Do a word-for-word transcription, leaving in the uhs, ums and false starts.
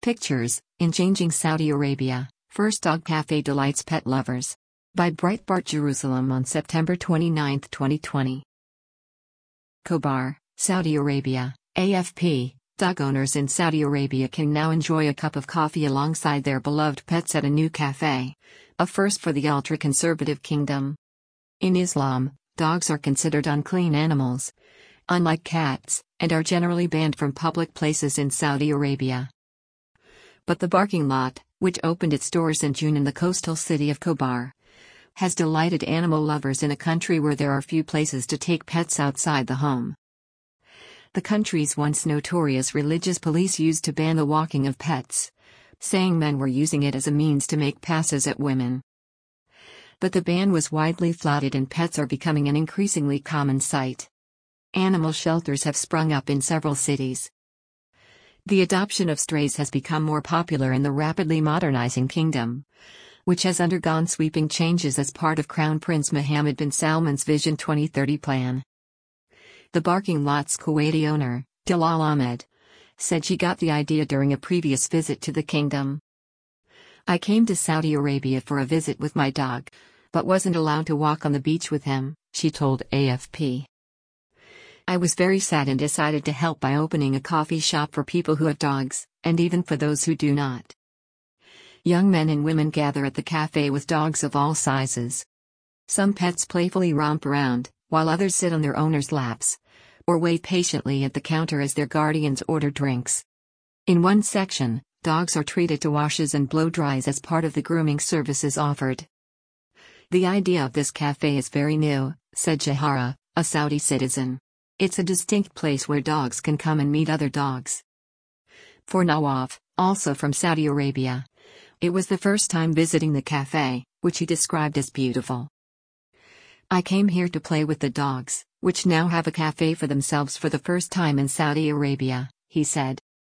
Pictures, in Changing Saudi Arabia, First Dog Cafe Delights Pet Lovers. By Breitbart Jerusalem on September twenty-ninth, twenty twenty. Khobar, Saudi Arabia, A F P. Dog owners in Saudi Arabia can now enjoy a cup of coffee alongside their beloved pets at a new cafe, a first for the ultra-conservative kingdom. In Islam, dogs are considered unclean animals, unlike cats, and are generally banned from public places in Saudi Arabia. But the Barking Lot, which opened its doors in June in the coastal city of Khobar, has delighted animal lovers in a country where there are few places to take pets outside the home. The country's once notorious religious police used to ban the walking of pets, saying men were using it as a means to make passes at women. But the ban was widely flouted and pets are becoming an increasingly common sight. Animal shelters have sprung up in several cities. The adoption of strays has become more popular in the rapidly modernizing kingdom, which has undergone sweeping changes as part of Crown Prince Mohammed bin Salman's Vision twenty thirty plan. The Barking Lot's Kuwaiti owner, Dalal Ahmed, said she got the idea during a previous visit to the kingdom. "I came to Saudi Arabia for a visit with my dog, but wasn't allowed to walk on the beach with him," she told A F P. "I was very sad and decided to help by opening a coffee shop for people who have dogs, and even for those who do not." Young men and women gather at the cafe with dogs of all sizes. Some pets playfully romp around, while others sit on their owners' laps, or wait patiently at the counter as their guardians order drinks. In one section, dogs are treated to washes and blow-dries as part of the grooming services offered. "The idea of this cafe is very new," said Jahara, a Saudi citizen. "It's a distinct place where dogs can come and meet other dogs." For Nawaf, also from Saudi Arabia, it was the first time visiting the cafe, which he described as beautiful. "I came here to play with the dogs, which now have a cafe for themselves for the first time in Saudi Arabia," he said.